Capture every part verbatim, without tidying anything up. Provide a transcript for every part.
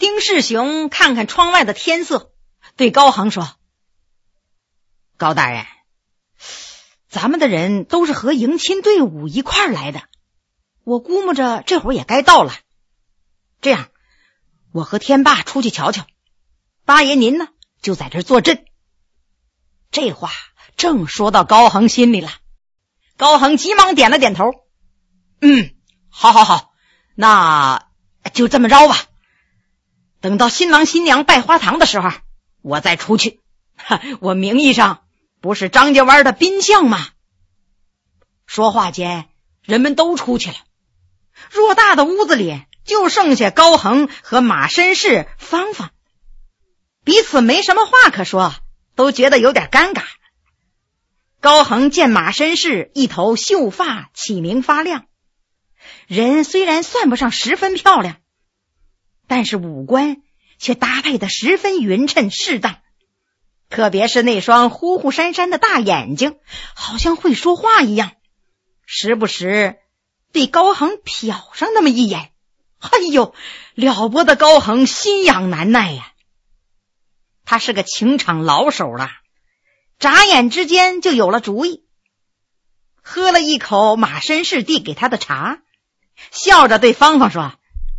丁世雄看看窗外的天色，对高恒说：高大人，咱们的人都是和迎亲队伍一块儿来的，我估摸着这会儿也该到了。这样，我和天霸出去瞧瞧，八爷您呢就在这儿坐镇。这话正说到高恒心里了，高恒急忙点了点头，嗯，好好好，那就这么着吧。等到新郎新娘拜花堂的时候，我再出去。我名义上不是张家湾的宾相吗？说话间，人们都出去了。偌大的屋子里，就剩下高恒和马绅士芳芳，彼此没什么话可说，都觉得有点尴尬。高恒见马绅士一头秀发起明发亮，人虽然算不上十分漂亮，但是五官却搭配得十分匀称适当，特别是那双呼呼闪闪的大眼睛，好像会说话一样，时不时对高恒瞟上那么一眼。哎呦，了不得，高恒心痒难耐呀！他是个情场老手了，眨眼之间就有了主意。喝了一口马绅士递给他的茶，笑着对芳芳说：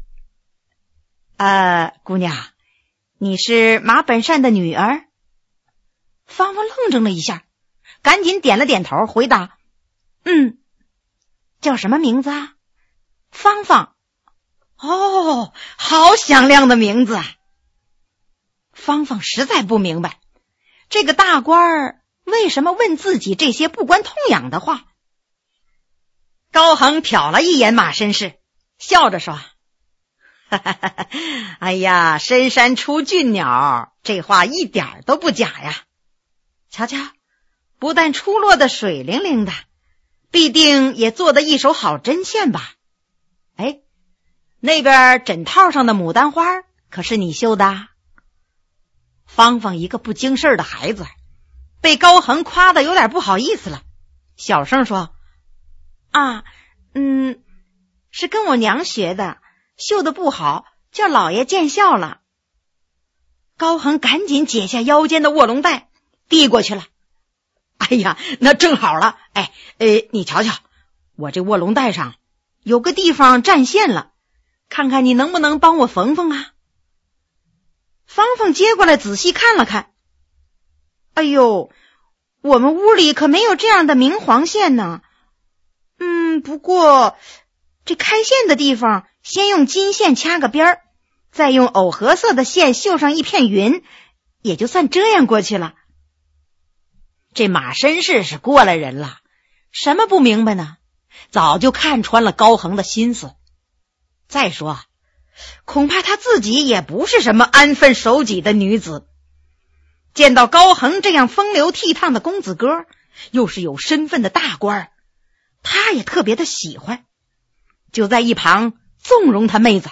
呃，姑娘，你是马本善的女儿？芳芳愣怔了一下，赶紧点了点头，回答：嗯。叫什么名字啊？芳芳。哦，好响亮的名字啊！芳芳实在不明白，这个大官儿为什么问自己这些不关痛痒的话。高恒瞟了一眼马绅士，笑着说：哈哈哈哈，哎呀，深山出俊鸟，这话一点都不假呀。瞧瞧，不但出落得水灵灵的，必定也做得一手好针线吧？哎，那边枕套上的牡丹花可是你绣的？芳芳一个不经事的孩子，被高恒夸得有点不好意思了，小声说：啊，嗯，是跟我娘学的，绣得不好，叫老爷见笑了。高恒赶紧解下腰间的卧龙带，递过去了。哎呀，那正好了，哎，呃，你瞧瞧，我这卧龙带上有个地方占线了，看看你能不能帮我缝缝啊？芳芳接过来仔细看了看，哎呦，我们屋里可没有这样的明黄线呢。嗯，不过这开线的地方先用金线掐个边儿，再用藕荷色的线绣上一片云，也就算这样过去了。这马绅士是过来人了，什么不明白呢？早就看穿了高恒的心思。再说，恐怕他自己也不是什么安分守己的女子，见到高恒这样风流倜傥的公子哥，又是有身份的大官，他也特别的喜欢，就在一旁纵容他妹子。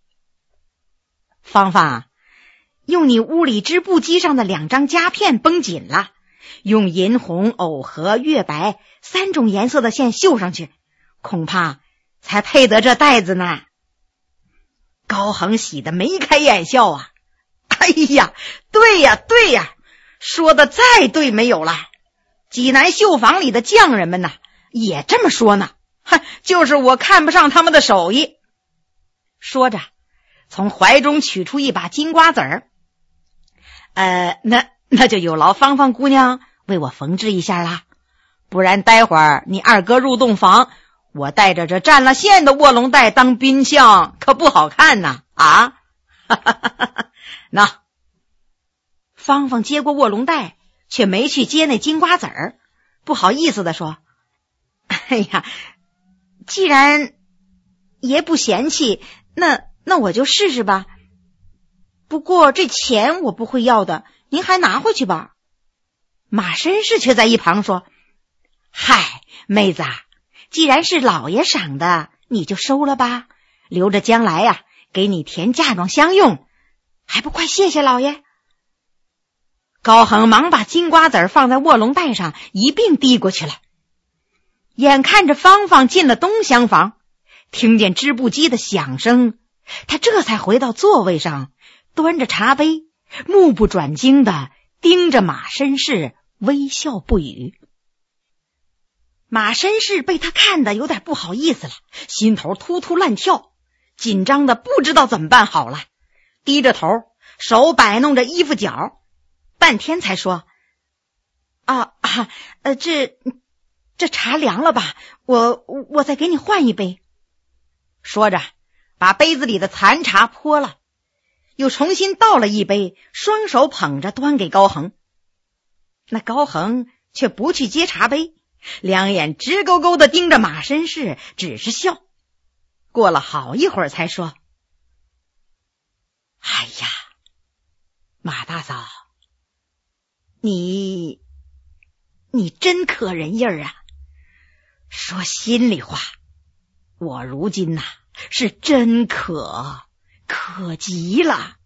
芳芳，用你屋里织布机上的两张夹片绷紧了，用银红、藕荷、月白三种颜色的线绣上去，恐怕才配得这带子呢。高恒喜得眉开眼笑啊！哎呀，对呀对呀，说的再对没有了。济南绣坊里的匠人们呐，也这么说呢。哼，就是我看不上他们的手艺。说着，从怀中取出一把金瓜子儿。呃，那那就有劳芳芳姑娘为我缝制一下啦，不然待会儿你二哥入洞房，我带着这占了线的卧龙带当宾相，可不好看呐！啊，那芳芳接过卧龙带，却没去接那金瓜子儿，不好意思地说：哎呀，既然爷不嫌弃，那那我就试试吧。不过这钱我不会要的，您还拿回去吧。马绅士却在一旁说：嗨，妹子啊，既然是老爷赏的，你就收了吧，留着将来呀、啊，给你填嫁妆相用，还不快谢谢老爷。高恒忙把金瓜子放在卧龙带上一并递过去了。眼看着芳芳进了东厢房，听见织布机的响声， 他这才回到座位上，端着茶杯，目不转睛地盯着马绅士，微笑不语。马绅士被他看得有点不好意思了，心头突突乱跳，紧张的不知道怎么办好了，低着头，手摆弄着衣服角，半天才说：啊啊，呃，这这茶凉了吧？我我再给你换一杯。说着，把杯子里的残茶泼了，又重新倒了一杯，双手捧着端给高恒。那高恒却不去接茶杯，两眼直勾勾地盯着马绅士，只是笑。过了好一会儿才说：哎呀，马大嫂，你你真可人印儿啊！说心里话，我如今呐、啊、是真渴，渴极了。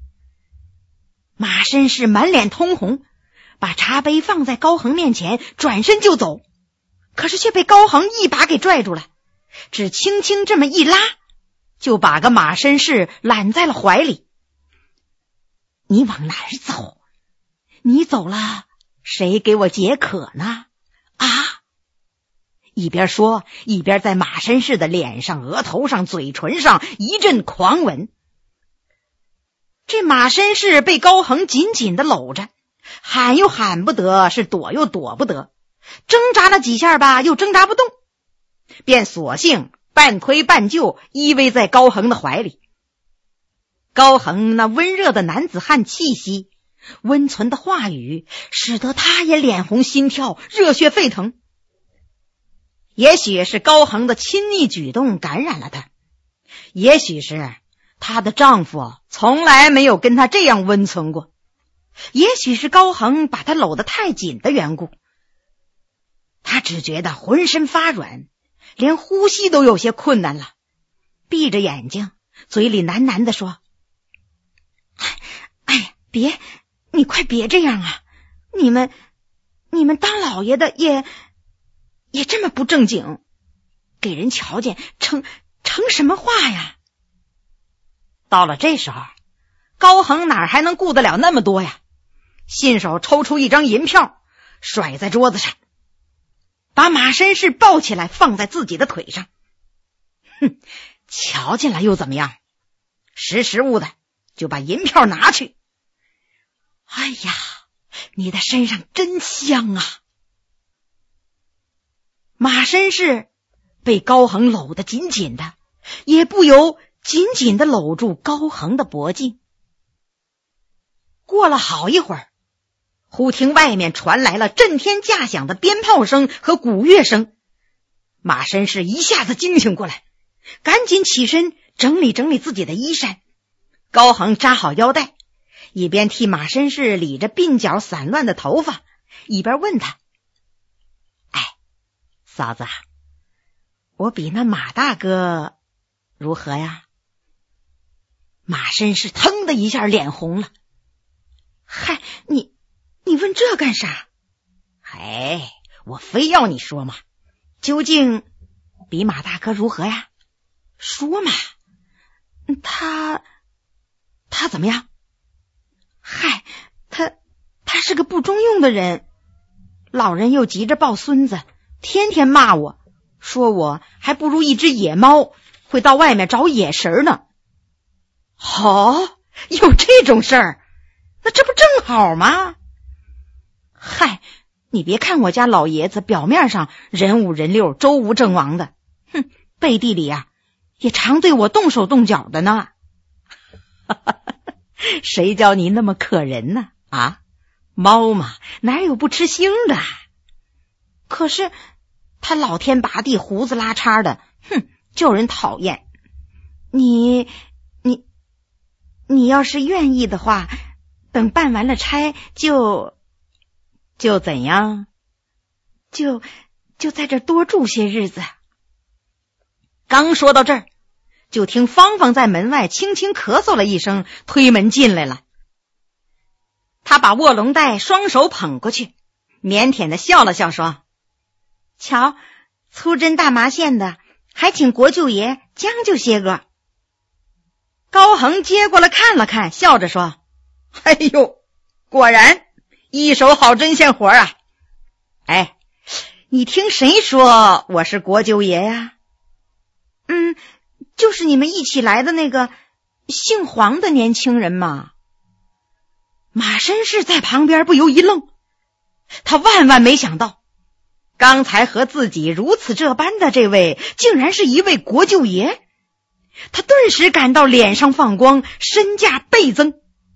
马绅士满脸通红，把茶杯放在高恒面前，转身就走，可是却被高恒一把给拽住了，只轻轻这么一拉，就把个马绅士揽在了怀里。你往哪儿走？你走了，谁给我解渴呢？啊！一边说，一边在马绅士的脸上、额头上、嘴唇上一阵狂吻。这马绅士被高恒紧紧地搂着，喊又喊不得，是躲又躲不得，挣扎了几下吧，又挣扎不动，便索性半推半就依偎在高恒的怀里。高恒那温热的男子汉气息，温存的话语，使得他也脸红心跳，热血沸腾。也许是高恒的亲昵举动感染了他，也许是她的丈夫从来没有跟她这样温存过，也许是高恒把她搂得太紧的缘故，她只觉得浑身发软，连呼吸都有些困难了，闭着眼睛，嘴里喃喃地说：哎呀，别，你快别这样啊！你们，你们当老爷的也也这么不正经，给人瞧见成成什么话呀？到了这时候，高恒哪还能顾得了那么多呀？信手抽出一张银票，甩在桌子上，把马绅士抱起来放在自己的腿上。哼，瞧见了又怎么样？识时务的就把银票拿去。哎呀，你的身上真香啊！马绅士被高恒搂得紧紧的，也不由紧紧地搂住高恒的脖颈。过了好一会儿，忽听外面传来了震天价响的鞭炮声和鼓乐声，马绅士一下子惊醒过来，赶紧起身整理整理自己的衣衫。高恒扎好腰带，一边替马绅士理着鬓角散乱的头发，一边问他：哎，嫂子，我比那马大哥如何呀？马绅士腾的一下脸红了。嗨，你你问这干啥？哎，我非要你说嘛，究竟比马大哥如何呀？说嘛。他他怎么样？嗨，他他是个不中用的人，老人又急着抱孙子，天天骂我，说我还不如一只野猫，会到外面找野食呢。哦，有这种事儿，那这不正好吗？嗨，你别看我家老爷子表面上人五人六，周吴郑王的，哼，背地里啊也常对我动手动脚的呢。谁叫你那么可人呢？啊，猫嘛，哪有不吃腥的？可是他老天拔地，胡子拉碴的，哼，叫人讨厌。你你你要是愿意的话，等办完了差，就就怎样？就就在这多住些日子。刚说到这儿，就听芳芳在门外轻轻咳嗽了一声，推门进来了。他把卧龙带双手捧过去，腼腆的笑了笑说：瞧，粗针大麻线的，还请国舅爷将就些个。 高恒接过来看了看，笑着说：哎呦，果然一手好针线活啊！哎，你听谁说我是国舅爷呀？嗯，就是你们一起来的那个姓黄的年轻人嘛。马绅士在旁边不由一愣，他万万没想到，刚才和自己如此这般的这位竟然是一位国舅爷。他顿时感到脸上放光，身价倍增。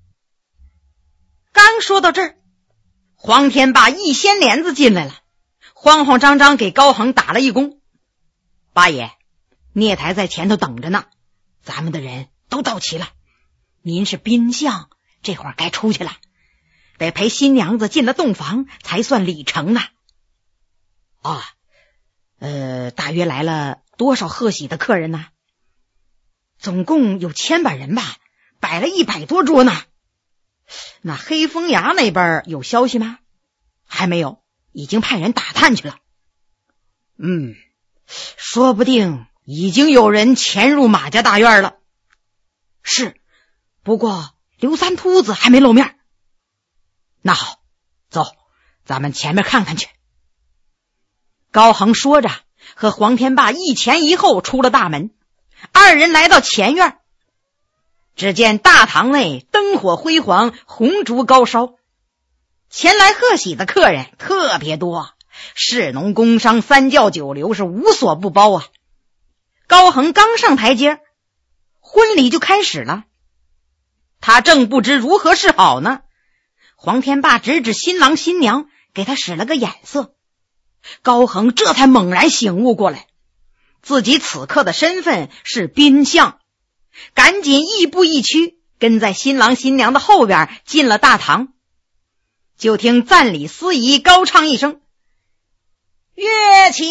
刚说到这儿，黄天霸一掀帘子进来了，慌慌张张给高恒打了一躬：八爷，聂台在前头等着呢，咱们的人都到齐了，您是宾相，这会儿该出去了，得陪新娘子进了洞房才算礼成呢。啊，呃，大约来了多少贺喜的客人呢？总共有千把人吧，摆了一百多桌呢。那黑风崖那边有消息吗？还没有，已经派人打探去了。嗯，说不定已经有人潜入马家大院了。是，不过刘三秃子还没露面。那好，走，咱们前面看看去。高恒说着，和黄天霸一前一后出了大门。二人来到前院，只见大堂内灯火辉煌，红烛高烧，前来贺喜的客人特别多，士农工商三教九流是无所不包啊。高恒刚上台阶，婚礼就开始了。他正不知如何是好呢，黄天霸指指新郎新娘，给他使了个眼色。高恒这才猛然醒悟过来，自己此刻的身份是宾相，赶紧亦步亦趋，跟在新郎新娘的后边进了大堂。就听赞礼司仪高唱一声：乐起！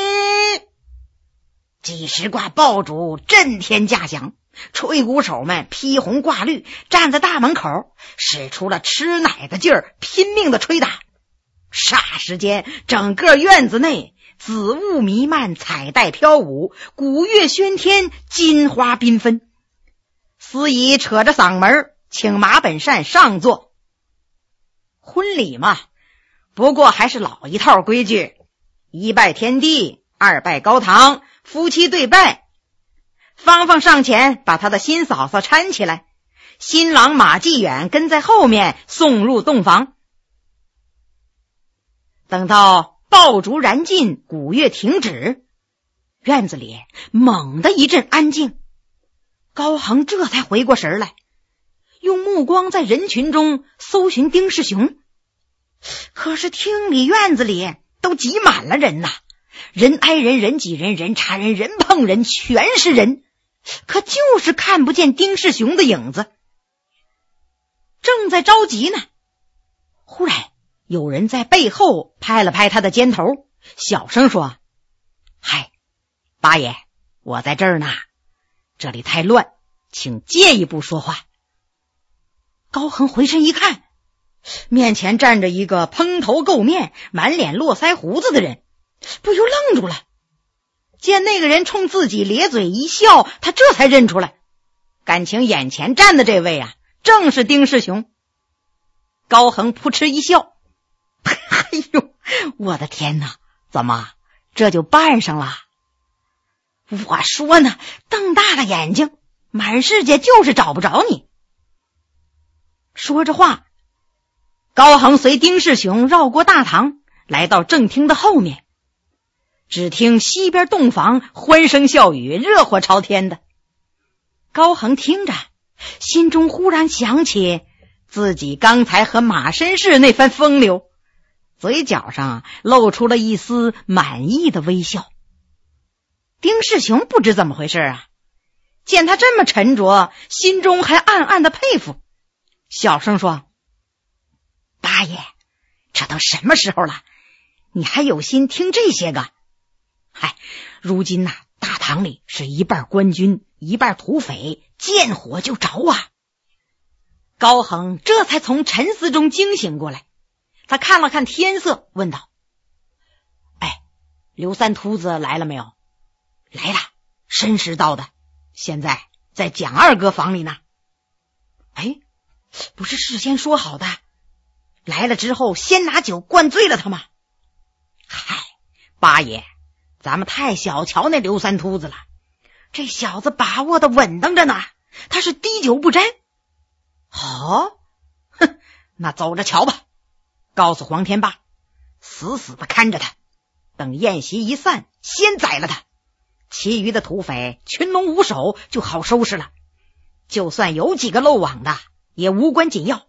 几十挂爆竹震天价响，吹鼓手们披红挂绿，站在大门口，使出了吃奶的劲儿，拼命的吹打。霎时间，整个院子内紫雾弥漫，彩带飘舞，鼓乐喧天，金花缤纷。司仪扯着嗓门请马本善上座。婚礼嘛，不过还是老一套规矩，一拜天地，二拜高堂，夫妻对拜。芳芳上前把他的新嫂嫂搀起来，新郎马继远跟在后面送入洞房。等到爆竹燃尽，鼓乐停止，院子里猛地一阵安静。高恒这才回过神来，用目光在人群中搜寻丁世雄。可是厅里院子里都挤满了人呐，人挨人，人挤人，人插人，人碰人，全是人，可就是看不见丁世雄的影子。正在着急呢，忽然有人在背后拍了拍他的肩头，小声说：嗨，八爷，我在这儿呢，这里太乱，请借一步说话。高恒回身一看，面前站着一个蓬头垢面，满脸络腮胡子的人，不由愣住了。见那个人冲自己咧嘴一笑，他这才认出来，感情眼前站的这位啊，正是丁世雄。高恒扑哧一笑，哎呦，我的天哪，怎么这就办上了？我说呢，瞪大了眼睛，满世界就是找不着你。说着话，高恒随丁世雄绕过大堂，来到正厅的后面。只听西边洞房欢声笑语，热火朝天的。高恒听着，心中忽然想起自己刚才和马绅士那番风流，嘴角上露出了一丝满意的微笑。丁世雄不知怎么回事啊，见他这么沉着，心中还暗暗的佩服，小声说：八爷，这都什么时候了，你还有心听这些个？嗨，如今呐、啊，大堂里是一半官军，一半土匪，见火就着啊。高恒这才从沉思中惊醒过来，他看了看天色，问道：哎，刘三秃子来了没有？来了，申时到的，现在在蒋二哥房里呢。哎，不是事先说好的，来了之后先拿酒灌醉了他吗？嗨，八爷，咱们太小瞧那刘三秃子了，这小子把握的稳当着呢，他是滴酒不沾。哦，哼，那走着瞧吧。告诉黄天霸，死死的看着他，等宴席一散，先宰了他，其余的土匪群龙无首，就好收拾了。就算有几个漏网的，也无关紧要。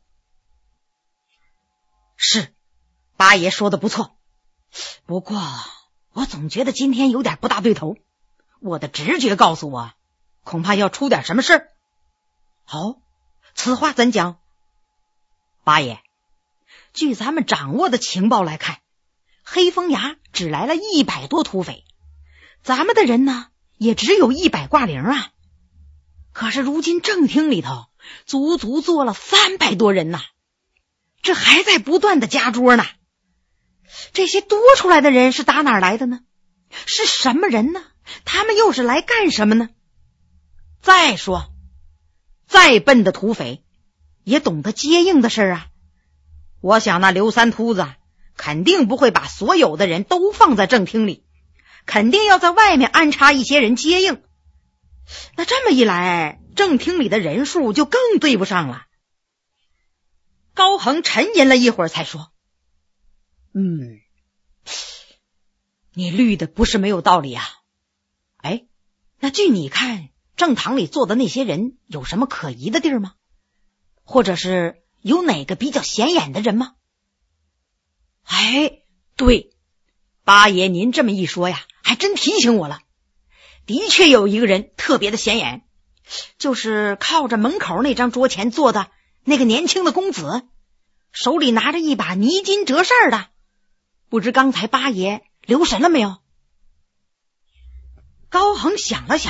是，八爷说的不错，不过我总觉得今天有点不大对头，我的直觉告诉我，恐怕要出点什么事儿。哦，此话怎讲？八爷，据咱们掌握的情报来看，黑风崖只来了一百多土匪，咱们的人呢，也只有一百挂零啊。可是如今正厅里头足足坐了三百多人呐，这还在不断的加桌呢。这些多出来的人是打哪儿来的呢？是什么人呢？他们又是来干什么呢？再说，再笨的土匪也懂得接应的事啊。我想那刘三秃子肯定不会把所有的人都放在正厅里，肯定要在外面安插一些人接应。那这么一来，正厅里的人数就更对不上了。高恒沉吟了一会儿才说，嗯，你虑的不是没有道理啊。哎，那据你看，正堂里坐的那些人有什么可疑的地儿吗？或者是有哪个比较显眼的人吗？哎，对，八爷您这么一说呀，还真提醒我了。的确有一个人特别的显眼，就是靠着门口那张桌前坐的那个年轻的公子，手里拿着一把泥金折扇的，不知刚才八爷留神了没有？高恒想了想，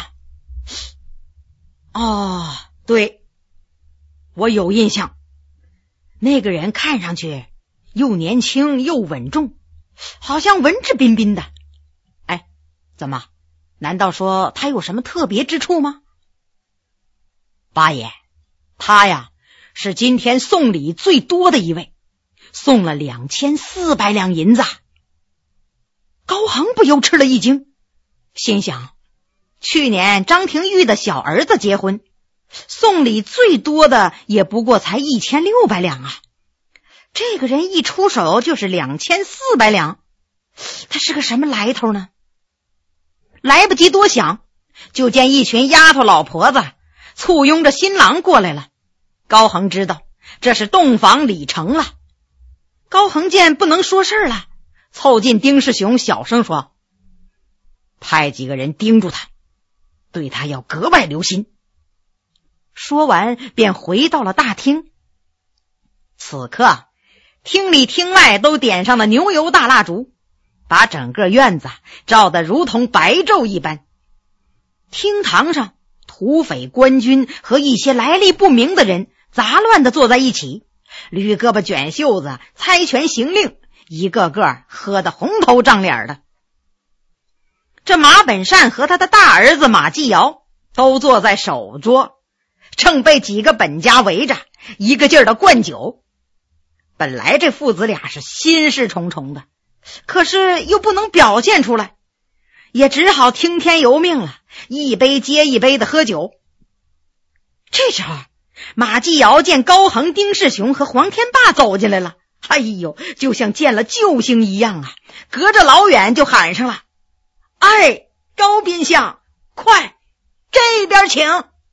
哦，对，我有印象，那个人看上去又年轻又稳重，好像文质彬彬的。哎，怎么？难道说他有什么特别之处吗？八爷，他呀是今天送礼最多的一位，送了两千四百两银子。高恒不由吃了一惊，心想，去年张廷玉的小儿子结婚，送礼最多的也不过才一千六百两啊，这个人一出手就是两千四百两，他是个什么来头呢？来不及多想，就见一群丫头老婆子簇拥着新郎过来了。高恒知道这是洞房礼成了。高恒见不能说事了，凑近丁世雄小声说，派几个人盯住他，对他要格外留心。说完便回到了大厅。此刻厅里厅外都点上了牛油大蜡烛，把整个院子照得如同白昼一般。厅堂上土匪官军和一些来历不明的人杂乱地坐在一起，捋胳膊卷袖子，猜拳行令，一个个喝得红头胀脸的。这马本善和他的大儿子马继尧都坐在首桌，正被几个本家围着，一个劲儿的灌酒。本来这父子俩是心事重重的，可是又不能表现出来，也只好听天由命了，一杯接一杯的喝酒。这时候马继尧见高恒、丁世雄和黄天霸走进来了，哎呦，就像见了救星一样啊，隔着老远就喊上了，哎，高宾相，快这边请。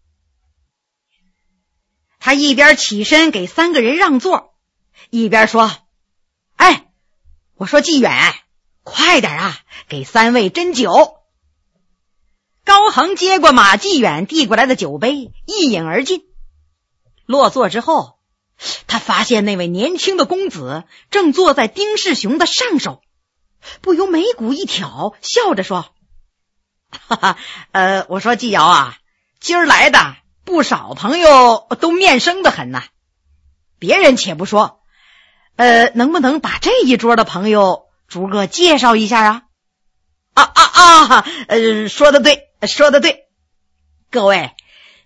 他一边起身给三个人让座，一边说，哎，我说纪远，快点啊，给三位斟酒。高恒接过马继远递过来的酒杯，一饮而尽。落座之后，他发现那位年轻的公子正坐在丁世雄的上手，不由眉骨一挑，笑着说，哈哈，呃，我说纪尧啊，今儿来的不少朋友都面生的很呐、啊。别人且不说，呃，能不能把这一桌的朋友逐个介绍一下啊？啊啊啊！呃，说得对，说得对。各位，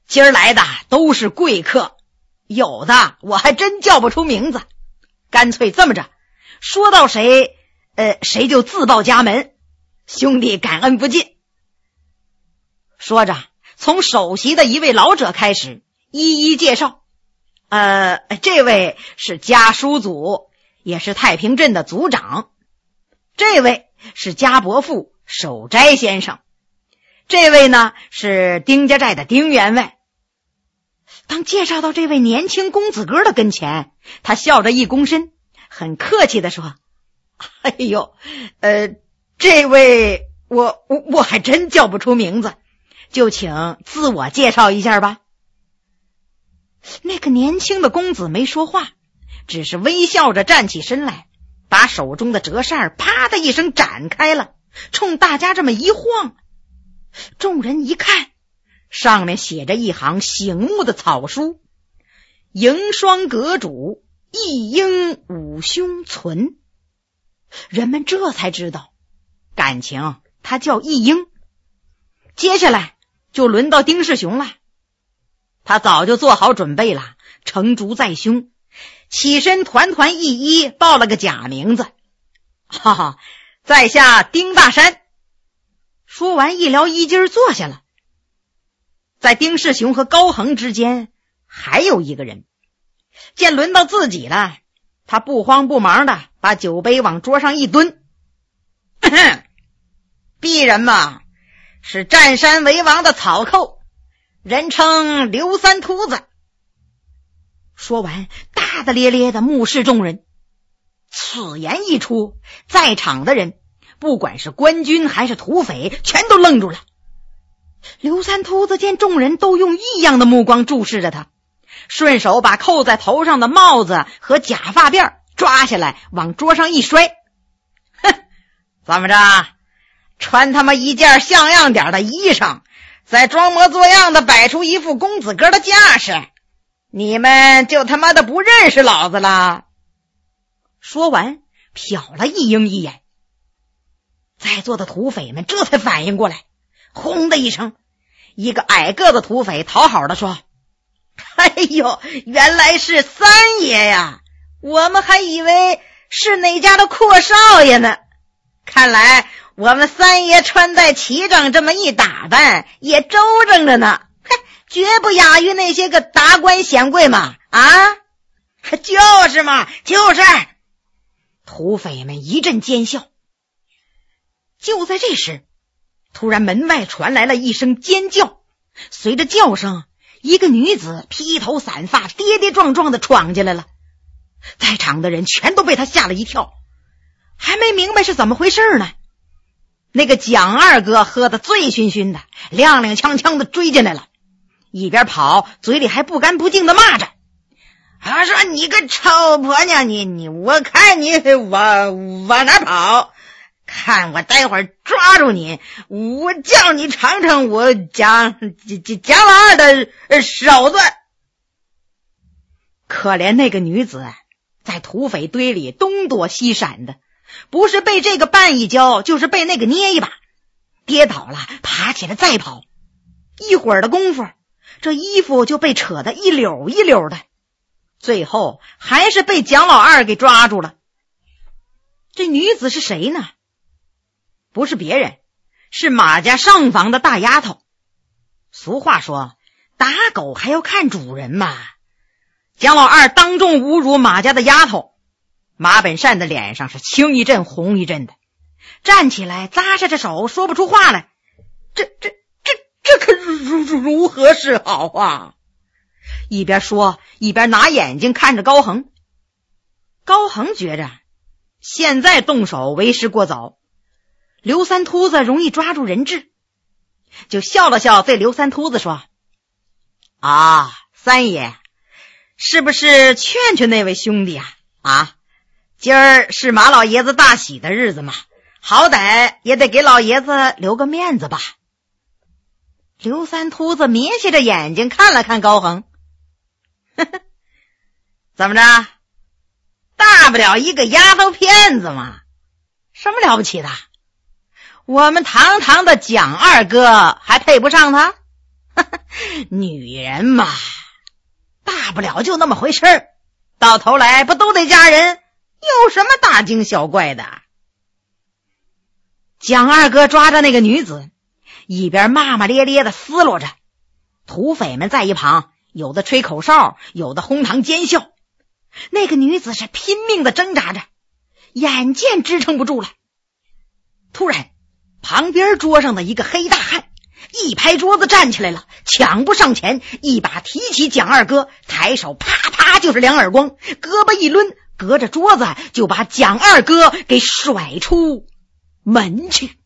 今儿来的都是贵客，有的我还真叫不出名字，干脆这么着，说到谁呃，谁就自报家门，兄弟感恩不尽。说着从首席的一位老者开始一一介绍，呃，这位是家叔祖，也是太平镇的族长，这位是家伯父守斋先生，这位呢是丁家寨的丁员外。当介绍到这位年轻公子哥的跟前，他笑着一躬身，很客气地说，哎呦，呃，这位我我我还真叫不出名字，就请自我介绍一下吧。那个年轻的公子没说话，只是微笑着站起身来，把手中的折扇啪的一声展开了，冲大家这么一晃。众人一看，上面写着一行醒目的草书，迎霜阁主，一应五兄存。人们这才知道，感情他叫一应。接下来就轮到丁世雄了，他早就做好准备了，成竹在胸，起身团团一一报了个假名字，哈哈，在下丁大山。说完一撩衣襟坐下了。在丁世雄和高恒之间还有一个人，见轮到自己了，他不慌不忙的把酒杯往桌上一蹲，鄙人嘛是占山为王的草寇，人称刘三秃子。说完大大咧咧的目视众人。此言一出，在场的人不管是官军还是土匪全都愣住了。刘三秃子见众人都用异样的目光注视着他，顺手把扣在头上的帽子和假发辫抓下来往桌上一摔，哼，怎么着，穿他妈一件像样点的衣裳，再装模作样的摆出一副公子哥的架势，你们就他妈的不认识老子了。说完瞟了一应一眼，在座的土匪们这才反应过来，轰的一声，一个矮个子土匪讨好的说，哎呦，原来是三爷呀，我们还以为是哪家的阔少爷呢，看来我们三爷穿戴齐整这么一打扮也周正着呢，绝不亚于那些个达官显贵嘛，啊，就是嘛，就是。土匪们一阵奸笑。就在这时，突然门外传来了一声尖叫，随着叫声，一个女子披头散发跌跌撞撞的闯进来了。在场的人全都被她吓了一跳，还没明白是怎么回事呢，那个蒋二哥喝得醉醺醺的，踉踉跄跄的追进来了，一边跑嘴里还不干不净的骂着，他说你个臭婆娘，你你我看你往往哪跑，看我待会儿抓住你，我叫你尝尝我蒋蒋老二的手段。可怜那个女子在土匪堆里东躲西闪的，不是被这个绊一跤，就是被那个捏一把，跌倒了爬起来再跑，一会儿的功夫，这衣服就被扯得一绺一绺的，最后还是被蒋老二给抓住了。这女子是谁呢？不是别人，是马家上房的大丫头。俗话说，打狗还要看主人嘛。蒋老二当众侮辱马家的丫头，马本善的脸上是青一阵红一阵的，站起来咂着着手说不出话来，这这这这可如如何是好啊？一边说一边拿眼睛看着高恒。高恒觉着现在动手为时过早，刘三秃子容易抓住人质，就笑了笑，对刘三秃子说，啊，三爷，是不是劝劝那位兄弟啊？啊，今儿是马老爷子大喜的日子嘛，好歹也得给老爷子留个面子吧。刘三秃子瞥斜着眼睛看了看高恒，呵呵，怎么着，大不了一个丫头片子嘛，什么了不起的？我们堂堂的蒋二哥还配不上他？ 女人嘛，大不了就那么回事儿，到头来不都得嫁人，有什么大惊小怪的？蒋二哥抓着那个女子，一边骂骂咧咧的撕落着，土匪们在一旁，有的吹口哨，有的哄堂奸笑。那个女子是拼命的挣扎着，眼见支撑不住了。突然，旁边桌上的一个黑大汉一拍桌子站起来了，抢步上前，一把提起蒋二哥，抬手啪啪就是两耳光，胳膊一抡，隔着桌子就把蒋二哥给甩出门去。